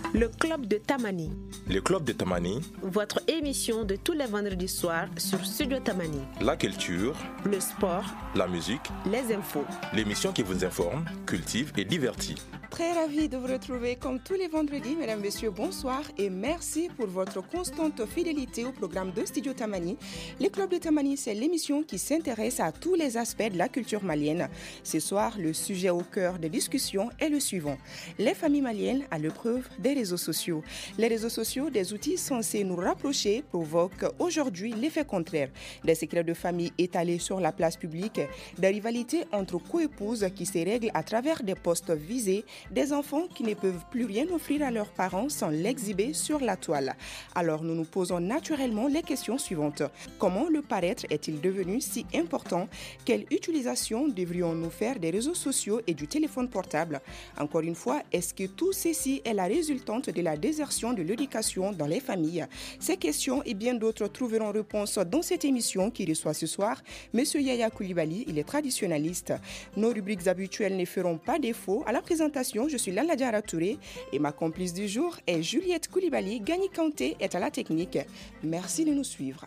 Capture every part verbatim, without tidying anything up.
Le Club de Tamani. Le Club de Tamani. Votre émission de tous les vendredis soirs sur Studio Tamani. La culture, le sport, la musique, les infos. L'émission qui vous informe, cultive et divertit. Très ravi de vous retrouver comme tous les vendredis. Mesdames, Messieurs, bonsoir et merci pour votre constante fidélité au programme de Studio Tamani. Le Club de Tamani, c'est l'émission qui s'intéresse à tous les aspects de la culture malienne. Ce soir, le sujet au cœur des discussions est le suivant. Les familles maliennes à l'épreuve des réseaux sociaux. Les réseaux sociaux, des outils censés nous rapprocher, provoquent aujourd'hui l'effet contraire. Des secrets de famille étalés sur la place publique, des rivalités entre coépouses qui se règlent à travers des posts visés, des enfants qui ne peuvent plus rien offrir à leurs parents sans l'exhiber sur la toile. Alors nous nous posons naturellement les questions suivantes. Comment le paraître est-il devenu si important? Quelle utilisation devrions-nous faire des réseaux sociaux et du téléphone portable? Encore une fois, est-ce que tout ceci est la résultante de la désertion de l'éducation dans les familles? Ces questions et bien d'autres trouveront réponse dans cette émission qui reçoit ce soir Monsieur Yaya Koulibaly, il est traditionnaliste. Nos rubriques habituelles ne feront pas défaut. À la présentation, je suis Lalla Diara Touré et ma complice du jour est Juliette Koulibaly. Gani Kanté est à la technique. Merci de nous suivre.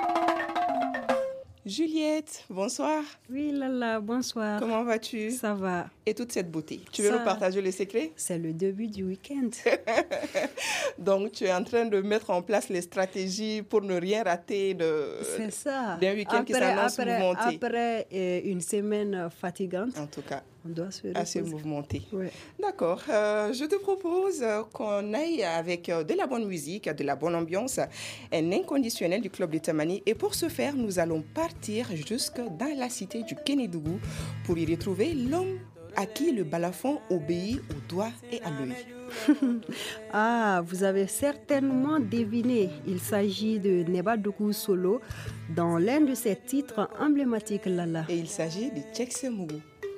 Juliette, bonsoir. Oui, Lalla, bonsoir. Comment vas-tu? Ça va. Et toute cette beauté. Tu veux Ça... nous partager le secret? C'est le début du week-end. Donc, tu es en train de mettre en place les stratégies pour ne rien rater de, C'est ça. d'un week-end après, qui s'annonce après, mouvementé. Après euh, une semaine fatigante, en tout cas, on doit se assez reposer. mouvementé. Ouais. D'accord. Euh, je te propose euh, qu'on aille avec euh, de la bonne musique, de la bonne ambiance, un inconditionnel du Club de Tamani. Et pour ce faire, nous allons partir jusque dans la cité du Kénédougou pour y retrouver l'homme à qui le balafon obéit au doigt et à l'œil. Ah, vous avez certainement deviné. Il s'agit de Nebadougou Solo dans l'un de ses titres emblématiques, Lalla. Et il s'agit de Tchekse Mougou.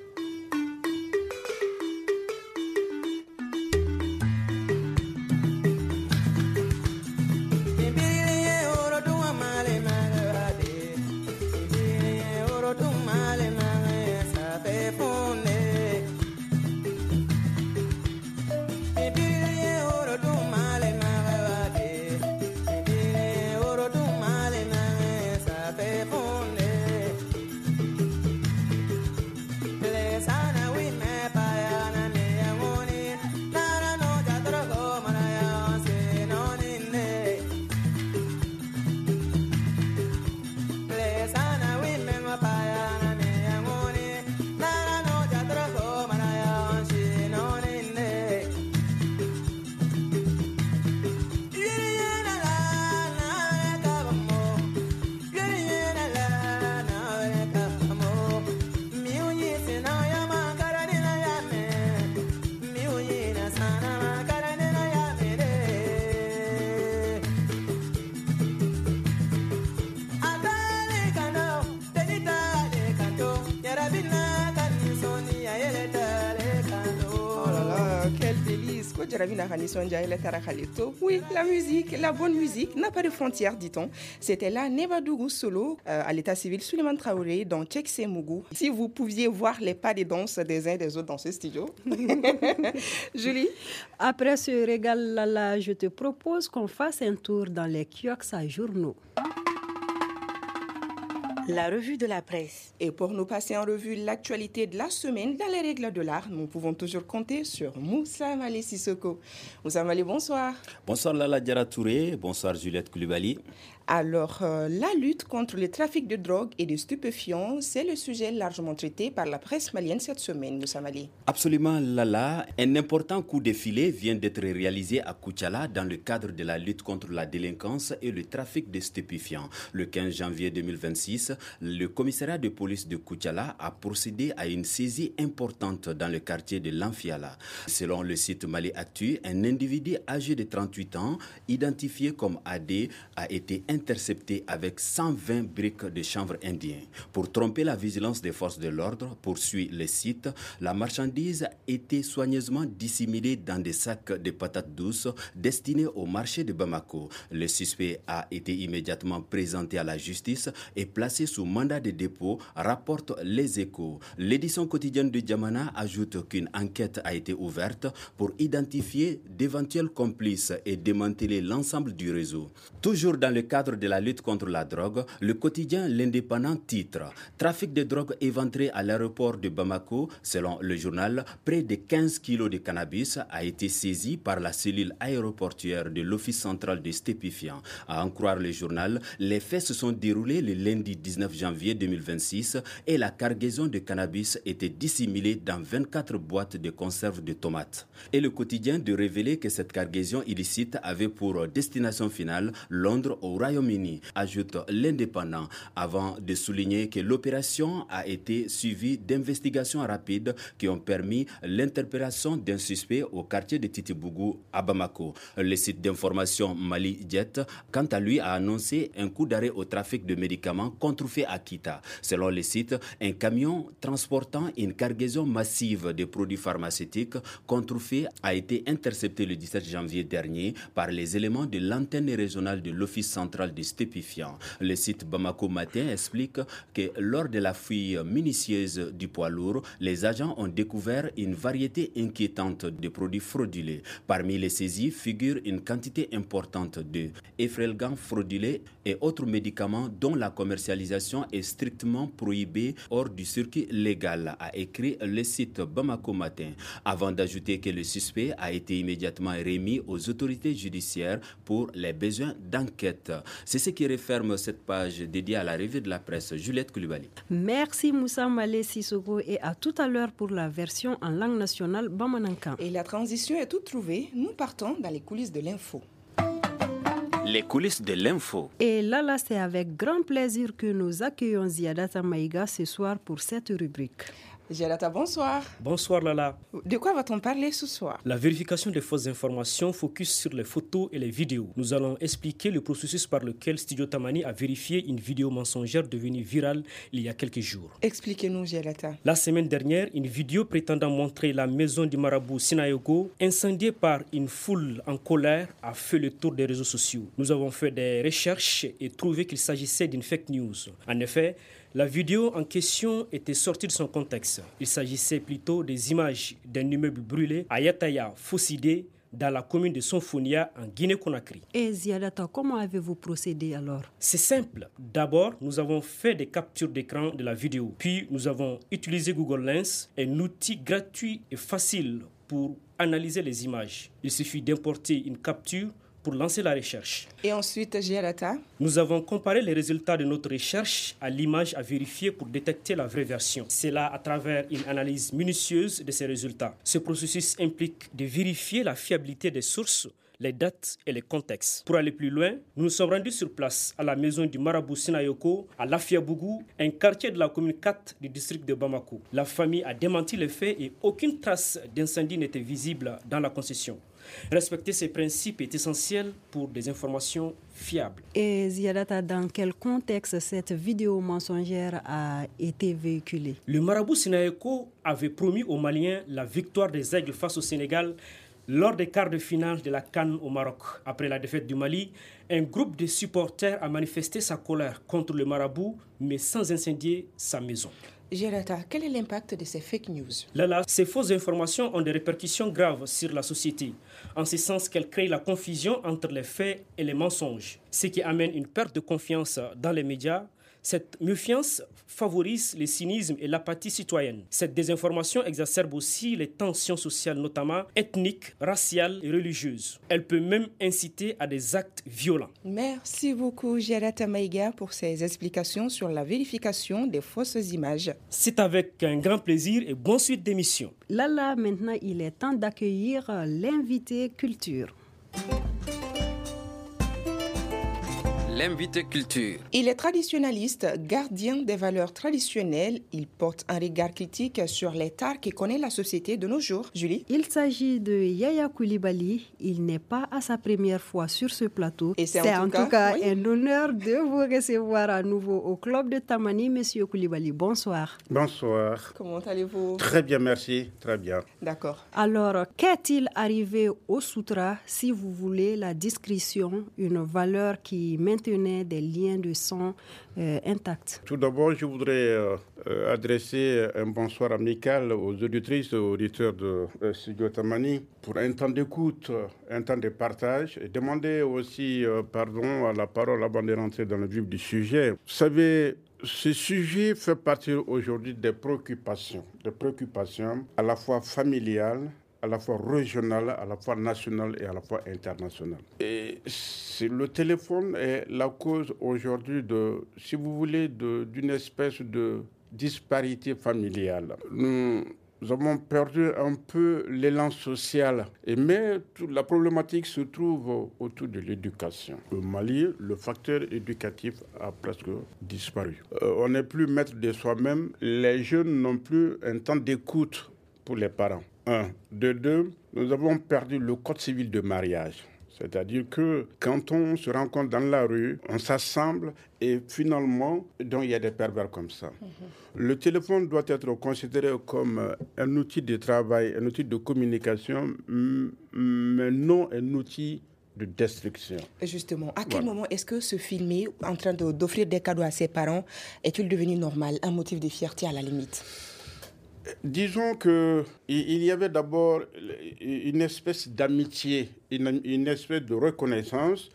Oui, la musique, la bonne musique n'a pas de frontières, dit-on. C'était là Nebadougou Solo euh, à l'état civil Souleymane Traoré dans Tchekse Mougou. Si vous pouviez voir les pas de danse des uns et des autres dans ce studio. Julie? Après ce régal, Lalla, je te propose qu'on fasse un tour dans les kiosques à journaux. La revue de la presse. Et pour nous passer en revue l'actualité de la semaine dans les règles de l'art, nous pouvons toujours compter sur Moussa Mali Sissoko. Moussa Mali, bonsoir. Bonsoir Lalla Diara Touré, bonsoir Juliette Koulibaly. Alors, euh, la lutte contre le trafic de drogue et de stupéfiants, c'est le sujet largement traité par la presse malienne cette semaine, Moussa Mali. Absolument, Lalla. Un important coup de filet vient d'être réalisé à Koutiala dans le cadre de la lutte contre la délinquance et le trafic de stupéfiants. Le quinze janvier deux mille vingt-six, le commissariat de police de Koutiala a procédé à une saisie importante dans le quartier de l'Anfiala. Selon le site Mali Actu, un individu âgé de trente-huit ans, identifié comme A D, a été intercepté avec cent vingt briques de chanvre indien. Pour tromper la vigilance des forces de l'ordre, poursuit le site, la marchandise était soigneusement dissimulée dans des sacs de patates douces destinés au marché de Bamako. Le suspect a été immédiatement présenté à la justice et placé sous mandat de dépôt, rapporte Les Échos. L'édition quotidienne de Djamana ajoute qu'une enquête a été ouverte pour identifier d'éventuels complices et démanteler l'ensemble du réseau. Toujours dans le cadre de la lutte contre la drogue, le quotidien L'Indépendant titre « Trafic de drogue éventré à l'aéroport de Bamako ». Selon le journal, près de quinze kilos de cannabis a été saisi par la cellule aéroportuaire de l'Office central de stupéfiants. À en croire le journal, les faits se sont déroulés le lundi dix-neuf janvier deux mille vingt-six et la cargaison de cannabis était dissimulée dans vingt-quatre boîtes de conserve de tomates. Et le quotidien de révéler que cette cargaison illicite avait pour destination finale Londres au Royaume-Uni, ajoute L'Indépendant, avant de souligner que l'opération a été suivie d'investigations rapides qui ont permis l'interpellation d'un suspect au quartier de Titibougou à Bamako. Le site d'information Mali Jet, quant à lui, a annoncé un coup d'arrêt au trafic de médicaments contrefait à Kita. Selon le site, un camion transportant une cargaison massive de produits pharmaceutiques contrefaits a été intercepté le dix-sept janvier dernier par les éléments de l'antenne régionale de l'Office central des stupéfiants. Le site Bamako Matin explique que lors de la fouille minutieuse du poids lourd, les agents ont découvert une variété inquiétante de produits frauduleux. Parmi les saisies figure une quantité importante de effrelgants frauduleux et autres médicaments dont la commercialisation est strictement prohibée hors du circuit légal, a écrit le site Bamako Matin, avant d'ajouter que le suspect a été immédiatement remis aux autorités judiciaires pour les besoins d'enquête. C'est ce qui referme cette page dédiée à la revue de la presse. Juliette Koulibaly. Merci Moussa Malé Sissoko et à tout à l'heure pour la version en langue nationale Bamanankan. Et la transition est toute trouvée. Nous partons dans les coulisses de l'info. Les coulisses de l'info. Et là, là, c'est avec grand plaisir que nous accueillons Ziadata Maïga ce soir pour cette rubrique. Ziadata, bonsoir. Bonsoir Lala. De quoi va-t-on parler ce soir? La vérification des fausses informations focus sur les photos et les vidéos. Nous allons expliquer le processus par lequel Studio Tamani a vérifié une vidéo mensongère devenue virale il y a quelques jours. Expliquez-nous, Ziadata. La semaine dernière, une vidéo prétendant montrer la maison du marabout Sinayogo incendiée par une foule en colère a fait le tour des réseaux sociaux. Nous avons fait des recherches et trouvé qu'il s'agissait d'une fake news. En effet, la vidéo en question était sortie de son contexte. Il s'agissait plutôt des images d'un immeuble brûlé à Yataya, Fossidé, dans la commune de Sonfonia, en Guinée-Conakry. Et Ziadata, comment avez-vous procédé alors? C'est simple. D'abord, nous avons fait des captures d'écran de la vidéo. Puis, nous avons utilisé Google Lens, un outil gratuit et facile pour analyser les images. Il suffit d'importer une capture pour lancer la recherche. Et ensuite, Ziadata? Nous avons comparé les résultats de notre recherche à l'image à vérifier pour détecter la vraie version. C'est là à travers une analyse minutieuse de ces résultats. Ce processus implique de vérifier la fiabilité des sources, les dates et les contextes. Pour aller plus loin, nous nous sommes rendus sur place à la maison du marabout Sinayoko, à Lafiabougou, un quartier de la commune quatre du district de Bamako. La famille a démenti les faits et aucune trace d'incendie n'était visible dans la concession. Respecter ces principes est essentiel pour des informations fiables. Et Ziadata, dans quel contexte cette vidéo mensongère a été véhiculée? Le marabout Sinayoko avait promis aux Maliens la victoire des Aigles face au Sénégal lors des quarts de finale de la CAN au Maroc. Après la défaite du Mali, un groupe de supporters a manifesté sa colère contre le marabout, mais sans incendier sa maison. Ziadata, quel est l'impact de ces fake news? Là, là, ces fausses informations ont des répercussions graves sur la société, en ce sens qu'elles créent la confusion entre les faits et les mensonges, ce qui amène une perte de confiance dans les médias. Cette méfiance favorise le cynisme et l'apathie citoyenne. Cette désinformation exacerbe aussi les tensions sociales, notamment ethniques, raciales et religieuses. Elle peut même inciter à des actes violents. Merci beaucoup, Ziadata Maïga, pour ces explications sur la vérification des fausses images. C'est avec un grand plaisir et bonne suite d'émission. Là, là, maintenant, il est temps d'accueillir l'invité culture. l'invité culture. Il est traditionnaliste, gardien des valeurs traditionnelles. Il porte un regard critique sur les tares qui connaît la société de nos jours. Julie? Il s'agit de Yaya Koulibaly. Il n'est pas à sa première fois sur ce plateau. Et c'est, c'est en, en tout tout cas, cas, cas oui. un honneur de vous recevoir à nouveau au club de Tamani. Monsieur Koulibaly, bonsoir. Bonsoir. Comment allez-vous? Très bien, merci. Très bien. D'accord. Alors, qu'est-il arrivé au Soutra, si vous voulez, la discrétion, une valeur qui maintenait des liens de sang euh, intacts? Tout d'abord, je voudrais euh, euh, adresser un bonsoir amical aux auditrices et aux auditeurs de euh, Studio Tamani pour un temps d'écoute, un temps de partage et demander aussi euh, pardon à la parole avant de rentrer dans le vif du sujet. Vous savez, ce sujet fait partie aujourd'hui des préoccupations, des préoccupations à la fois familiales, à la fois régionale, à la fois nationale et à la fois internationale. Et c'est, le téléphone est la cause aujourd'hui de, si vous voulez, de, d'une espèce de disparité familiale. Nous avons perdu un peu l'élan social, et mais toute la problématique se trouve autour de l'éducation. Au Mali, le facteur éducatif a presque disparu. Euh, on n'est plus maître de soi-même. Les jeunes n'ont plus un temps d'écoute pour les parents. Un. De deux, nous avons perdu le code civil de mariage. C'est-à-dire que quand on se rencontre dans la rue, on s'assemble et finalement, donc il y a des pervers comme ça. Mm-hmm. Le téléphone doit être considéré comme un outil de travail, un outil de communication, mais non un outil de destruction. Justement, à quel voilà. moment est-ce que se filmer en train de, d'offrir des cadeaux à ses parents est-il devenu normal, un motif de fierté à la limite? Disons qu'il y avait d'abord une espèce d'amitié, une, une espèce de reconnaissance,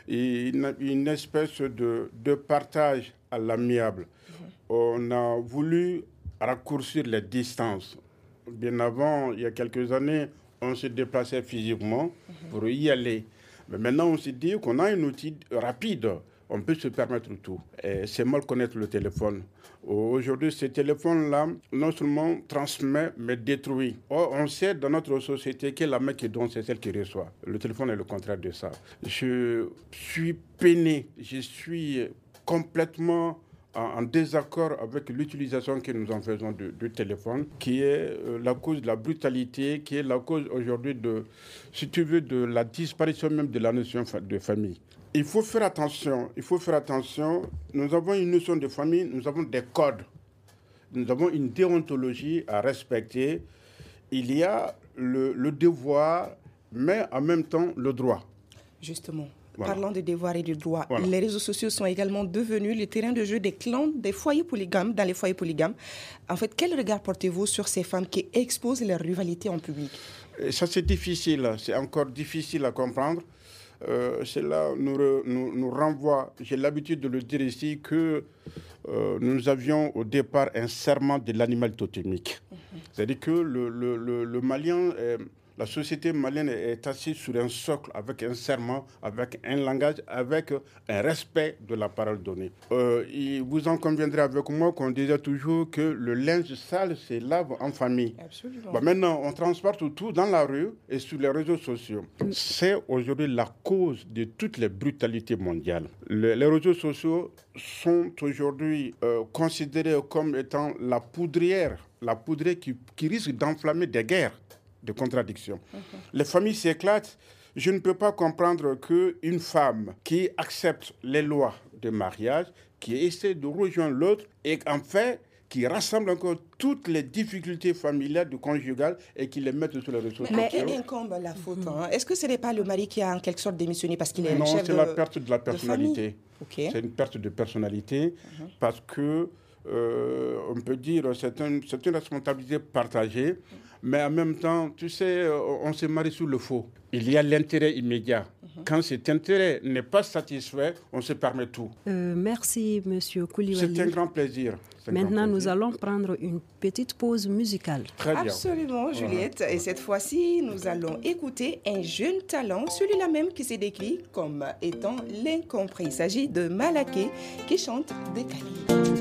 une, une espèce de, de partage à l'amiable. Mmh. On a voulu raccourcir les distances. Bien avant, il y a quelques années, on se déplaçait physiquement mmh. pour y aller. Mais maintenant, on s'est dit qu'on a un outil rapide. On peut se permettre tout. Et c'est mal connaître le téléphone. Aujourd'hui, ce téléphone-là, non seulement transmet, mais détruit. Or, on sait dans notre société que la main qui donne, c'est celle qui reçoit. Le téléphone est le contraire de ça. Je suis peiné. Je suis complètement en, en désaccord avec l'utilisation que nous en faisons du, du téléphone, qui est euh, la cause de la brutalité, qui est la cause aujourd'hui de, si tu veux, de la disparition même de la notion de famille. Il faut faire attention, il faut faire attention. Nous avons une notion de famille, nous avons des codes, nous avons une déontologie à respecter. Il y a le, le devoir, mais en même temps le droit. Justement, voilà. Parlant de devoir et de droit, voilà. Les réseaux sociaux sont également devenus le terrain de jeu des clans, des foyers polygames, dans les foyers polygames. En fait, quel regard portez-vous sur ces femmes qui exposent leur rivalité en public? Et ça, c'est difficile, c'est encore difficile à comprendre. Euh, cela nous, re, nous, nous renvoie, j'ai l'habitude de le dire ici, que euh, nous avions au départ un serment de l'animal totémique. Mm-hmm. C'est-à-dire que le, le, le, le Malien, est, la société malienne est assise sur un socle avec un serment, avec un langage, avec un respect de la parole donnée. Euh, et vous en conviendrez avec moi qu'on disait toujours que le linge sale se lave en famille. Absolument. Bon, maintenant, on transporte tout dans la rue et sur les réseaux sociaux. C'est aujourd'hui la cause de toutes les brutalités mondiales. Le, les réseaux sociaux sont aujourd'hui euh, considérés comme étant la poudrière, la poudrière qui, qui risque d'enflammer des guerres, de contradictions. Uh-huh. Les familles s'éclatent. Je ne peux pas comprendre qu'une femme qui accepte les lois de mariage, qui essaie de rejoindre l'autre et en fait qui rassemble encore toutes les difficultés familiales du conjugal et qui les mette sur les réseaux sociaux. Mais à qui incombe la faute hein? Est-ce que ce n'est pas le mari qui a en quelque sorte démissionné parce qu'il est non, chef de Non, c'est la perte de la personnalité. Okay. C'est une perte de personnalité uh-huh. parce que euh, on peut dire c'est un, c'est une responsabilité partagée. Uh-huh. Mais en même temps, tu sais, on se marie sous le faux. Il y a l'intérêt immédiat. Mm-hmm. Quand cet intérêt n'est pas satisfait, on se permet tout. Euh, merci, Monsieur Koulibaly. C'est un grand plaisir. C'est Maintenant, grand plaisir. Nous allons prendre une petite pause musicale. Très bien. Absolument, Juliette. Voilà. Et cette fois-ci, nous allons écouter un jeune talent, celui-là même qui s'est décrit comme étant l'incompris. Il s'agit de Malaké qui chante Décalé.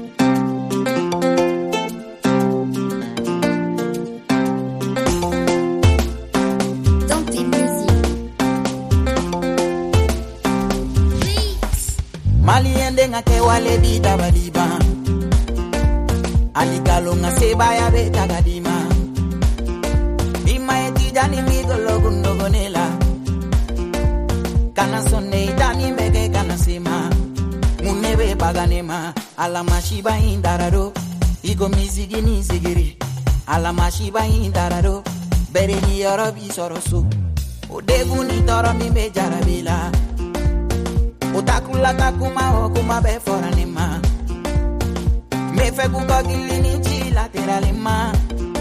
di tabaliba alikalo nga sebaya beta gadima bima eti jani migolo gundogonela kana sonne itani mege kana sema munebe baganema ala mashiba indarado igo mizigi ni zigiri ala mashiba indarado bere ni yorobi soroso odebu ni toro mi be jarabila utakula takuma okuma be foranima me fe kuko gilini chila teralima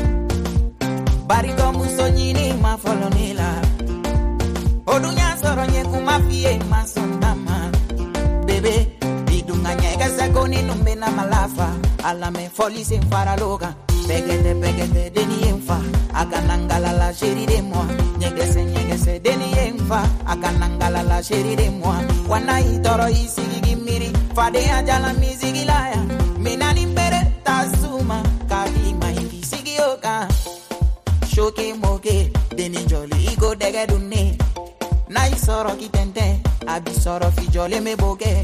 bariko musonyini ma folonila odunya soro nye kuma fie masondama bebe bidunga nyega sakoni numbe na malafa ala me foli sin faraloga pegete pegete deni enfa akanangala la chérie de moi nyegese nyegese deni enfa akanangala la chérie de moi wana itoro isigi gimiri fade ajala mizigi laya minani mbere tasuma kadi maiki sigi oka shoke moke deni joli igo dege dunne na isoro kitente abisoro fijole me boke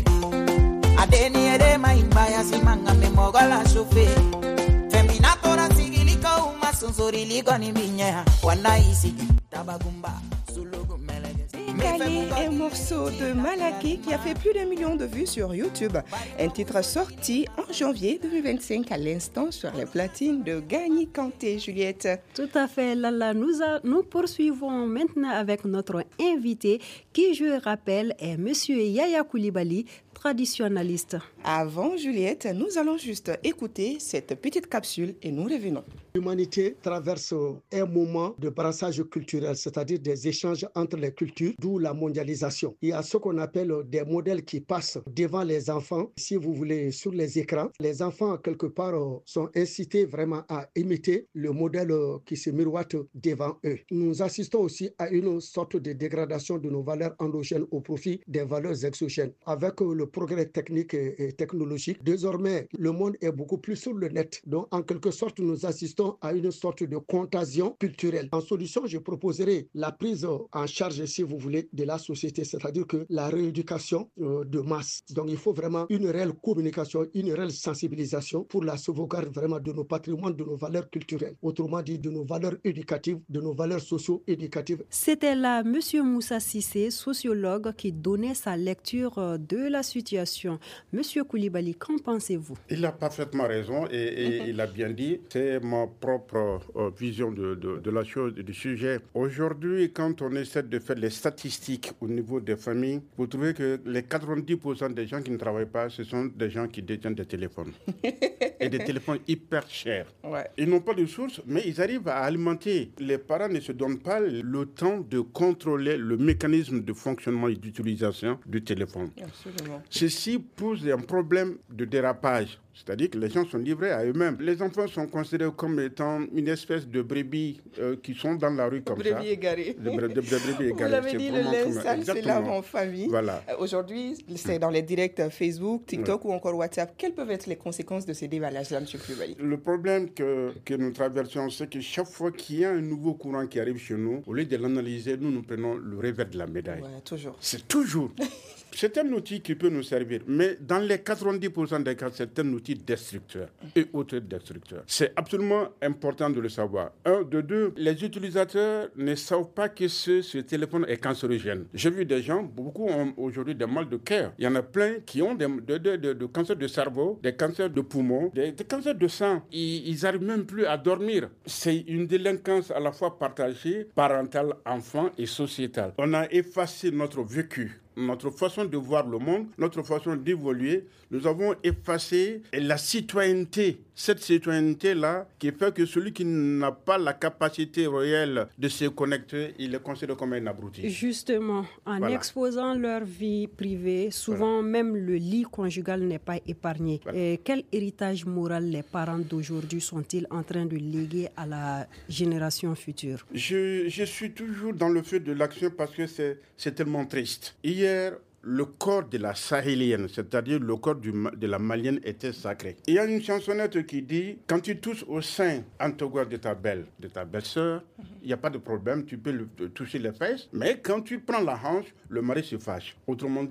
adeni ere maimbaya simanga me mogola shofe feminatora sigiliko uma sunzuriliko ni minya wana isigi tabagumba sulugu melege. Kali, un morceau de Malaki qui a fait plus d'un million de vues sur YouTube. Un titre sorti en janvier deux mille vingt-cinq à l'instant sur les platines de Gagny Kanté, Juliette. Tout à fait, Lala. Nous, a, nous poursuivons maintenant avec notre invité qui, je rappelle, est Monsieur Yaya Coulibaly, traditionnaliste. Avant, Juliette, nous allons juste écouter cette petite capsule et nous revenons. L'humanité traverse un moment de brassage culturel, c'est-à-dire des échanges entre les cultures, d'où la mondialisation. Il y a ce qu'on appelle des modèles qui passent devant les enfants, si vous voulez, sur les écrans. Les enfants, quelque part, sont incités vraiment à imiter le modèle qui se miroite devant eux. Nous assistons aussi à une sorte de dégradation de nos valeurs endogènes au profit des valeurs exogènes. Avec le progrès technique et technologique, désormais, le monde est beaucoup plus sur le net. Donc, en quelque sorte, nous assistons à une sorte de contagion culturelle. En solution, je proposerai la prise en charge, si vous voulez, de la société, c'est-à-dire que la rééducation euh, de masse. Donc, il faut vraiment une réelle communication, une réelle sensibilisation pour la sauvegarde vraiment de nos patrimoines, de nos valeurs culturelles. Autrement dit, de nos valeurs éducatives, de nos valeurs socio-éducatives. C'était là M. Moussa Cissé, sociologue, qui donnait sa lecture de la situation. M. Coulibaly, qu'en pensez-vous? Il a parfaitement raison et, et mm-hmm. il a bien dit. C'est ma propre euh, vision de, de, de la chose, du sujet. Aujourd'hui, quand on essaie de faire les statistiques au niveau des familles, vous trouvez que les quatre-vingt-dix pour cent des gens qui ne travaillent pas, ce sont des gens qui détiennent des téléphones. Et des téléphones hyper chers. Ouais. Ils n'ont pas de source, mais ils arrivent à alimenter. Les parents ne se donnent pas le temps de contrôler le mécanisme de fonctionnement et d'utilisation du téléphone. Absolument. Ceci pose un problème de dérapage. C'est-à-dire que les gens sont livrés à eux-mêmes. Les enfants sont considérés comme étant une espèce de brebis euh, qui sont dans la rue comme brebis ça. Égarées. De, de, de brebis égarées. Vous l'avez dit, le linge sale, c'est là en famille. Voilà. Euh, aujourd'hui, c'est dans les directs Facebook, TikTok ouais. ou encore WhatsApp. Quelles peuvent être les conséquences de ces dévallages-là, M. Coulibaly? Le problème que, que nous traversons, c'est que chaque fois qu'il y a un nouveau courant qui arrive chez nous, au lieu de l'analyser, nous, nous prenons le revers de la médaille. Ouais, toujours. C'est toujours. C'est un outil qui peut nous servir, mais dans les quatre-vingt-dix pour cent des cas, c'est un outil destructeur et auto-destructeur. C'est absolument important de le savoir. Un, de deux, les utilisateurs ne savent pas que ce, ce téléphone est cancérogène. J'ai vu des gens, beaucoup ont aujourd'hui des mal de cœur. Il y en a plein qui ont des de, de, de, de cancers de cerveau, des cancers de poumons, des, des cancers de sang. Ils n'arrivent même plus à dormir. C'est une délinquance à la fois partagée, parentale, enfant et sociétale. On a effacé notre vécu, notre façon de voir le monde, notre façon d'évoluer. Nous avons effacé la citoyenneté, cette citoyenneté-là qui fait que celui qui n'a pas la capacité réelle de se connecter, il est considéré comme un abruti. Justement, en voilà. exposant leur vie privée, souvent voilà. même le lit conjugal n'est pas épargné. Voilà. Et quel héritage moral les parents d'aujourd'hui sont-ils en train de léguer à la génération future? Je, je suis toujours dans le feu de l'action parce que c'est, c'est tellement triste. Hier, le corps de la sahélienne, c'est-à-dire le corps du, de la malienne était sacré. Il y a une chansonnette qui dit « Quand tu touches au sein antogois de ta belle, de ta belle-sœur, il n'y a pas de problème, tu peux le, toucher les fesses, mais quand tu prends la hanche, le mari se fâche. » Autrement dit,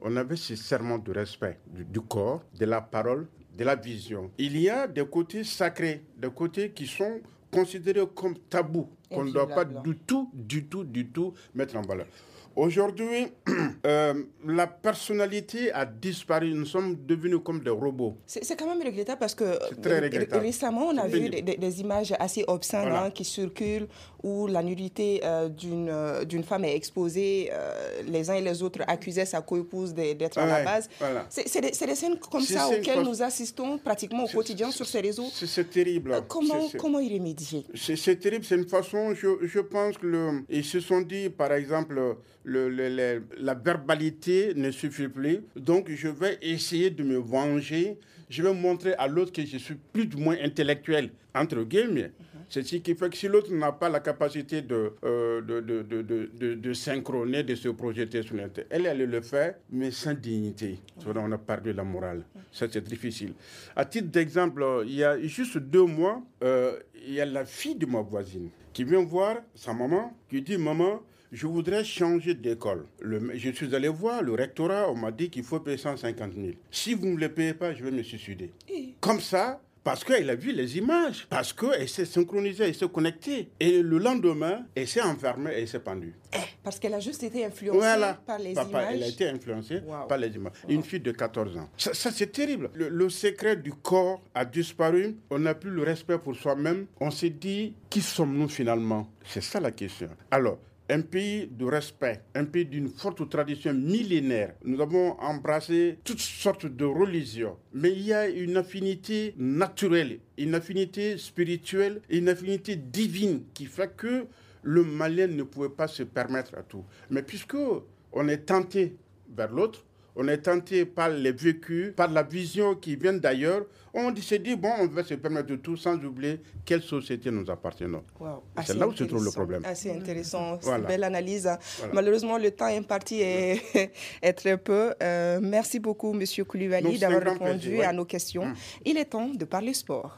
on avait ce serment de respect du, du corps, de la parole, de la vision. Il y a des côtés sacrés, des côtés qui sont considérés comme tabous, qu'on ne doit pas du tout, du tout, du tout mettre en valeur. Aujourd'hui, euh, la personnalité a disparu. Nous sommes devenus comme des robots. C'est, c'est quand même regrettable parce que très regrettable. récemment, on a vu des, des images assez obscènes voilà. hein, qui circulent où la nudité euh, d'une, euh, d'une femme est exposée. Euh, les uns et les autres accusaient sa co-épouse d'être ouais, à la base. Voilà. C'est, c'est, des, c'est des scènes comme c'est, ça c'est auxquelles nous assistons pratiquement au c'est, quotidien c'est, sur ces réseaux. C'est, c'est terrible. Euh, comment, c'est, c'est, comment y remédier? c'est, c'est terrible. C'est une façon, je, je pense que le, ils se sont dit, par exemple, Le, le, le, la verbalité ne suffit plus. Donc, je vais essayer de me venger. Je vais montrer à l'autre que je suis plus ou moins intellectuel, entre guillemets. Mm-hmm. C'est ce qui fait que si l'autre n'a pas la capacité de, euh, de, de, de, de, de, de synchroner, de se projeter sur l'internet, elle, elle le fait, mais sans dignité. Mm-hmm. On a perdu la morale. Mm-hmm. Ça, c'est difficile. À titre d'exemple, il y a juste deux mois, euh, il y a la fille de ma voisine qui vient voir sa maman, qui dit « Maman, je voudrais changer d'école. Le, je suis allé voir le rectorat, on m'a dit qu'il faut payer cent cinquante mille. Si vous ne me le payez pas, je vais me suicider. » Comme ça, parce qu'elle a vu les images, parce qu'elle s'est synchronisée, elle s'est connectée. Et le lendemain, elle s'est enfermée et elle s'est pendue. Parce qu'elle a juste été influencée voilà. par les Papa, images. Elle a été influencée wow. par les images. Wow. Une fille de quatorze ans. Ça, ça c'est terrible. Le, le secret du corps a disparu. On n'a plus le respect pour soi-même. On s'est dit, qui sommes-nous finalement? C'est ça la question. Alors, un pays de respect, un pays d'une forte tradition millénaire. Nous avons embrassé toutes sortes de religions, mais il y a une affinité naturelle, une affinité spirituelle, une affinité divine qui fait que le Malien ne pouvait pas se permettre à tout. Mais puisque on est tenté vers l'autre, on est tenté par les vécus, par la vision qui vient d'ailleurs. On s'est dit, bon, on va se permettre de tout sans oublier quelle société nous appartenons. Wow. C'est là où se trouve le problème. Assez intéressant, c'est voilà. une belle analyse. Voilà. Malheureusement, le temps imparti est, est très peu. Euh, merci beaucoup, M. Koulibaly, d'avoir répondu plaisir, ouais. à nos questions. Hum. Il est temps de parler sport.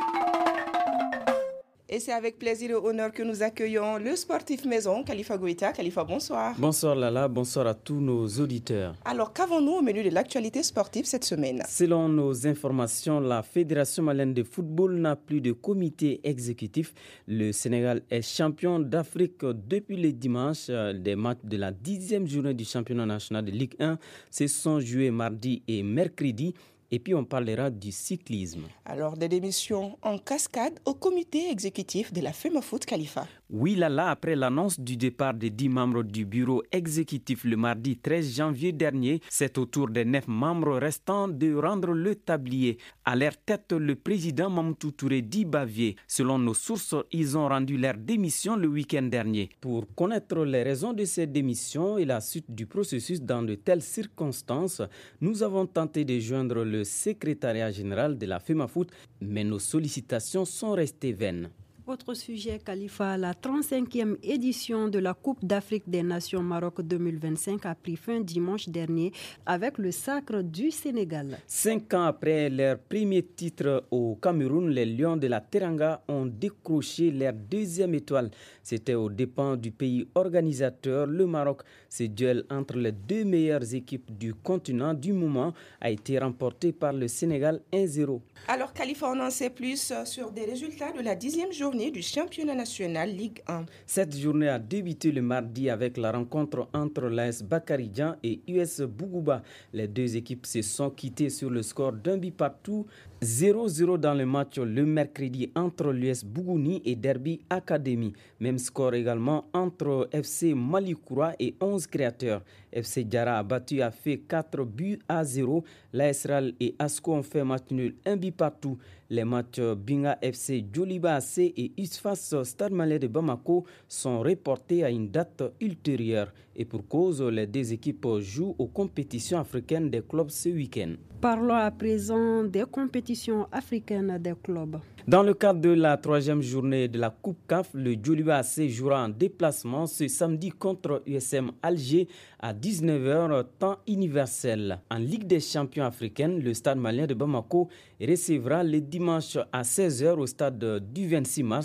Et c'est avec plaisir et honneur que nous accueillons le sportif maison, Khalifa Goïta. Khalifa, bonsoir. Bonsoir Lala, bonsoir à tous nos auditeurs. Alors, qu'avons-nous au menu de l'actualité sportive cette semaine? Selon nos informations, la Fédération malienne de football n'a plus de comité exécutif. Le Sénégal est champion d'Afrique depuis le dimanche. Des matchs de la dixième journée du championnat national de Ligue un se sont joués mardi et mercredi. Et puis, on parlera du cyclisme. Alors, des démissions en cascade au comité exécutif de la FEMAFOOT, Khalifa. Oui, Lala, après l'annonce du départ des dix membres du bureau exécutif le mardi treize janvier dernier, c'est au tour des neuf membres restants de rendre le tablier. À leur tête, le président Mamadou Touré dit Bavier. Selon nos sources, ils ont rendu leur démission le week-end dernier. Pour connaître les raisons de ces démissions et la suite du processus dans de telles circonstances, nous avons tenté de joindre le secrétariat général de la FEMAFOOT, mais nos sollicitations sont restées vaines. Autre sujet, Khalifa, la trente-cinquième édition de la Coupe d'Afrique des Nations Maroc deux mille vingt-cinq a pris fin dimanche dernier avec le sacre du Sénégal. Cinq ans après leur premier titre au Cameroun, les Lions de la Teranga ont décroché leur deuxième étoile. C'était aux dépens du pays organisateur, le Maroc. Ce duel entre les deux meilleures équipes du continent du moment a été remporté par le Sénégal un zéro. Alors, Khalifa, on en sait plus sur des résultats de la dixième journée du championnat national Ligue un. Cette journée a débuté le mardi avec la rencontre entre l'A S Bakaridjan et U S Bougouba. Les deux équipes se sont quittées sur le score d'un but partout. zéro zéro dans le match le mercredi entre l'U S Bougouni et Derby Academy. Même score également entre F C Malikoura et onze créateurs. F C Diarra a battu a fait quatre buts à zéro. L'A S R A L et Asco ont fait match nul un but partout. Les matchs Binga F C Djoliba A C et Usfas Stade Malien de Bamako sont reportés à une date ultérieure. Et pour cause, les deux équipes jouent aux compétitions africaines des clubs ce week-end. Parlons à présent des compétitions africaines des clubs. Dans le cadre de la troisième journée de la Coupe C A F, le Djoliba A C jouera en déplacement ce samedi contre U S M Alger à dix-neuf heures, temps universel. En Ligue des champions africaines, le Stade malien de Bamako recevra le dimanche à seize heures au stade du vingt-six mars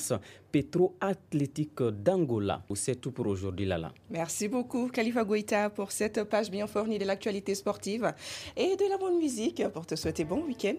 Petro Athlétique d'Angola. C'est tout pour aujourd'hui, Lala. Merci beaucoup, Khalifa Goïta, pour cette page bien fournie de l'actualité sportive et de la bonne musique pour te souhaiter bon week-end.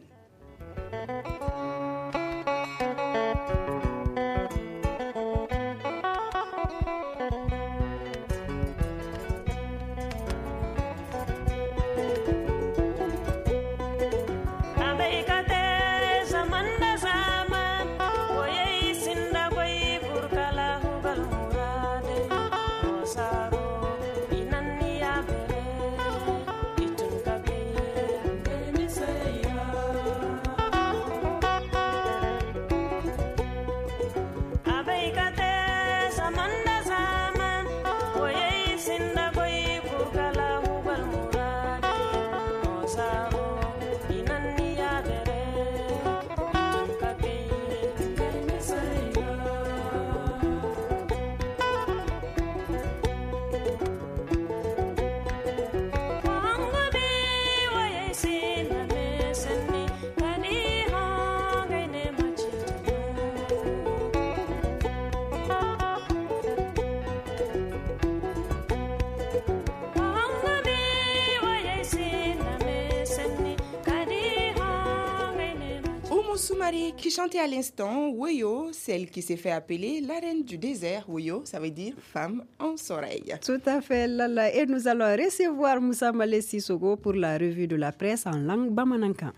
Soumari qui chantait à l'instant Woyo, celle qui s'est fait appeler la reine du désert. Woyo, ça veut dire femme en soleil. Tout à fait, Lala. Et nous allons recevoir Moussa Malé Sissoko pour la revue de la presse en langue bamanankan.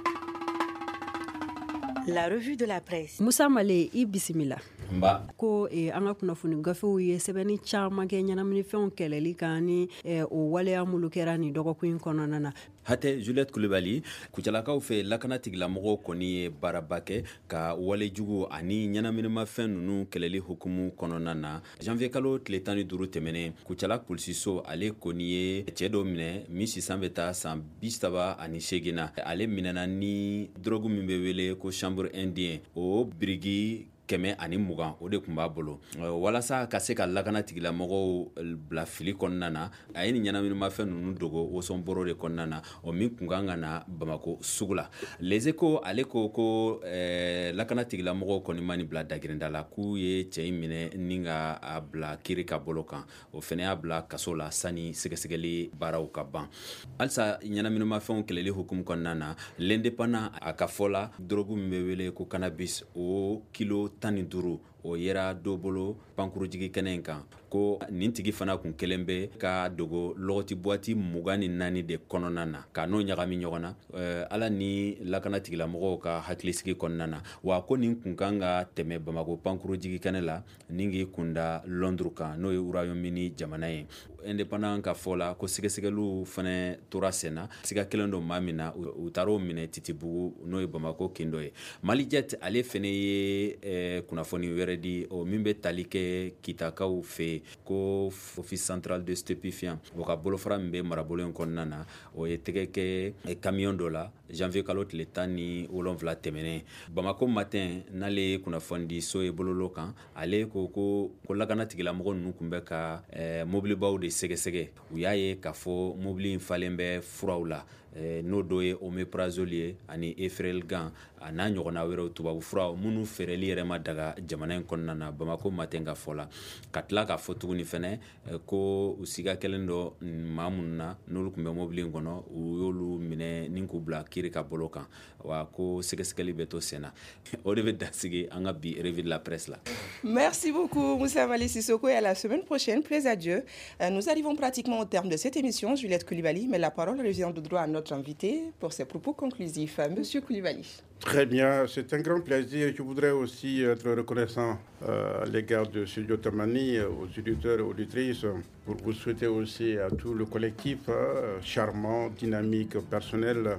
La revue de la presse. Moussa Malé, ibisimila. Mba. Ko e an ka kunnafoni gafew ye sɛbɛnni caman kɛ ɲɛnaminifɛnw kɛlɛli kan ni o waleya mulu kɛra ni dɔgɔkun kɔnɔna na. Hatɛ Juliette Kulibali, kucalakaw fɛ lakana tigilamɔgɔw kɔni ye baaraba kɛ ka walejugu ani ɲɛnaminimafɛn nunu kɛlɛli hukumu kɔnɔna na. Janvier kalo tile tan ni duuru tɛmɛnen, kucala polisiso ale kɔni ye cɛ dɔ minɛ min sisan bɛ taa san bi saba ani seegin na. Ale minɛna ni drogue min bɛ wele ko chambre indien o birigi kɛmɛ ani mugan o de tun b'a bolo walasa ka se ka lakana tigilamɔgɔw bila fili kɔnɔna na a ye ni ɲɛnaminimafɛn ninnu dogo wosɔnboro de kɔnɔna na o min kun kan ka na Bamako sugu la. Les Échos ale ko ko eh, lakana tigilamɔgɔw kɔni ma ni bila dagirinda la k'u ye cɛ in minɛ ni ka a bila kiri ka bolo kan o fɛnɛ y'a bila kaso la sani sɛgɛsɛgɛli baaraw ka ban. Halisa ɲɛnaminimafɛnw kɛlɛli hukumu kɔnɔna na l'Indépendant a ka fɔ la drogue min bɛ wele ko cannabis o kilo tan ni duuru o yera dɔ bolo pankurujigi kɛnɛ in kan ko nin tigi fana kun kelen bɛ ka dogo lɔgɔti buwati mugan ni naani de kɔnɔna na ka n'o ɲagami ɲɔgɔn na uh, ala ni lakana tigilamɔgɔw ka hakilisigi kɔnɔna na wa ko nin kun kan ka tɛmɛ Bamako pankurujigi kɛnɛ la ni k'i kunda Londres kan n'o ye Royaume-Uni jamana ye. Indépendant ka fɔ la ko sɛgɛsɛgɛliw fana tora sen na siga kelen dɔ maa min na u taar'o minɛ Titibugu n'o ye Bamako kin dɔ ye. Malijet ale fana ye eh, kunnafoni wɛrɛ di o min bɛ tali kɛ kitakaw fɛ ko office central de stupéfiant o ka bolofara min bɛ marabolo in kɔnɔna na o ye tɛgɛ kɛ camion dɔ la janvier kalo tile tan ni wolonwula tɛmɛnen. Bamako matin n'ale ye kunnafoni di so ye bololo kan ale ko ko ko lakana tigilamɔgɔ ninnu kun bɛ ka eh, mobilibaw de sɛgɛsɛgɛ u y'a ye k'a fɔ mobili in falen bɛ furaw la eh, n'o dɔ ye omeprazole ye ani efrelgan a n'a ɲɔgɔnna wɛrɛw tubabu furaw minnu feereli yɛrɛ ma daga jamana in kɔnɔna na Bamako matin ka fɔ la ka tila k'a fɔ tuguni fɛnɛ eh, ko u siga kelen dɔ maa minnu na n'olu tun bɛ mobili in kɔnɔ u y'olu minɛ ni k'u bila kiri ka bolo kan wa ko sɛgɛsɛgɛli bɛ to sen na o de bɛ dasigi an ka bi revue de la presse la. Merci beaucoup Moussa Malé Sissoko et à la semaine prochaine. Plaise à Dieu. Euh, nous arrivons pratiquement au terme de cette émission. Juliette Koulibaly, mais la parole revient de droit à notre invité pour ses propos conclusifs. Monsieur Koulibaly. Très bien, c'est un grand plaisir. Je voudrais aussi être reconnaissant euh, à l'égard de Studio Tamani, aux auditeurs et auditrices, pour vous souhaiter aussi à tout le collectif euh, charmant, dynamique, personnel,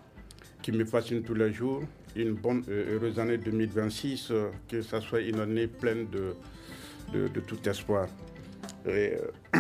qui me fascine tous les jours. Une bonne et heureuse année deux mille vingt-six, euh, que ça soit une année pleine de, de, de tout espoir. Et, euh,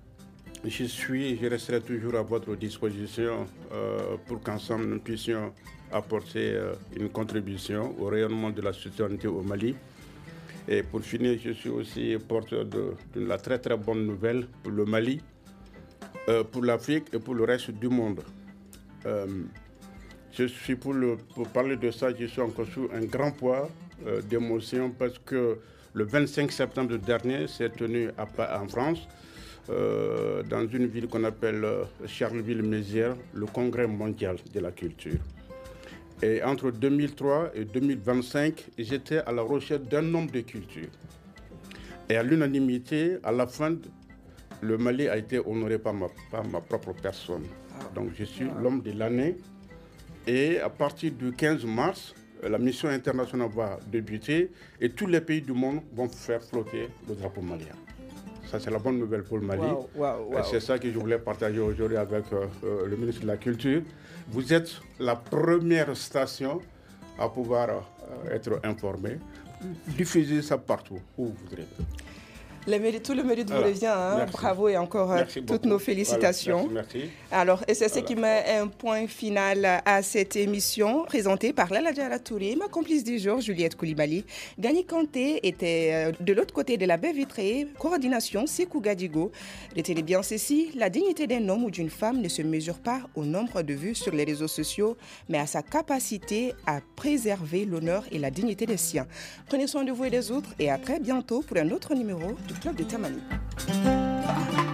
je suis, je resterai toujours à votre disposition euh, pour qu'ensemble nous puissions apporter euh, une contribution au rayonnement de la citoyenneté au Mali. Et pour finir, je suis aussi porteur de, de la très très bonne nouvelle pour le Mali, euh, pour l'Afrique et pour le reste du monde. Euh, Je suis pour, le, pour parler de ça, je suis encore sous un grand poids euh, d'émotion parce que le vingt-cinq septembre dernier, s'est tenu à, en France, euh, dans une ville qu'on appelle euh, Charleville-Mézières, le Congrès mondial de la culture. Et entre deux mille trois et deux mille vingt-cinq, j'étais à la recherche d'un nombre de cultures. Et à l'unanimité, à la fin, le Mali a été honoré par ma, par ma propre personne. Donc je suis l'homme de l'année. Et à partir du quinze mars, la mission internationale va débuter et tous les pays du monde vont faire flotter le drapeau malien. Ça, c'est la bonne nouvelle pour le Mali. Wow, wow, wow. C'est ça que je voulais partager aujourd'hui avec euh, le ministre de la Culture. Vous êtes la première station à pouvoir euh, être informée. Diffusez ça partout où vous voudrez. Le mérite, tout le mérite vous revient. Hein? Bravo et encore merci toutes beaucoup. Nos félicitations. Voilà, merci, merci. Alors, et c'est ce voilà. qui met un point final à cette émission présentée par Lala Diara Touré, ma complice du jour, Juliette Koulibaly. Gani Kanté était de l'autre côté de la baie vitrée, coordination Sekou Gadigo. Retenez bien ceci, la dignité d'un homme ou d'une femme ne se mesure pas au nombre de vues sur les réseaux sociaux, mais à sa capacité à préserver l'honneur et la dignité des siens. Prenez soin de vous et des autres et à très bientôt pour un autre numéro du Club de Tamani.